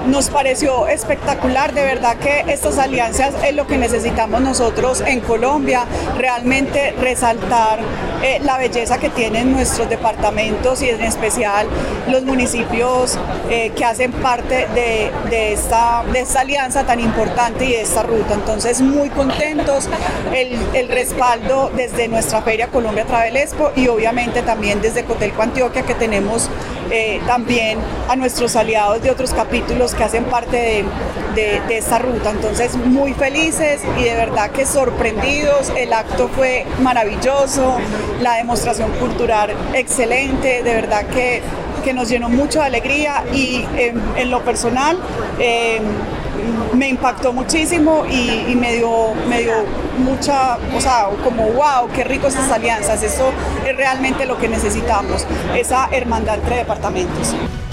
Nos pareció espectacular, de verdad que estas alianzas es lo que necesitamos nosotros en Colombia, realmente resaltar la belleza que tienen nuestros departamentos y en especial los municipios que hacen parte de esta alianza tan importante y de esta ruta. Entonces muy contentos, el respaldo desde nuestra Feria Colombia Travel Expo y obviamente también desde Cotelco Antioquia, que tenemos también a nuestros aliados de otros capítulos que hacen parte de esta ruta. Entonces muy felices y de verdad que sorprendidos. El acto fue maravilloso, la demostración cultural excelente, de verdad que nos llenó mucho de alegría y en lo personal me impactó muchísimo y me dio mucha, o sea, como wow, qué rico estas alianzas, eso es realmente lo que necesitamos, esa hermandad entre departamentos.